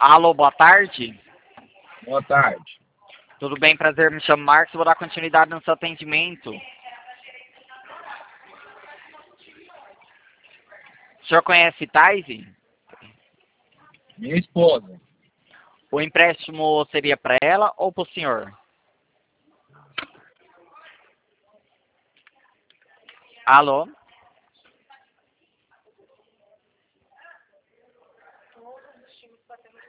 Alô, boa tarde. Boa tarde. Tudo bem? Prazer, me chamo Marcos, vou dar continuidade no seu atendimento. O senhor conhece Taise? Minha esposa. O empréstimo seria para ela ou para o senhor? Alô?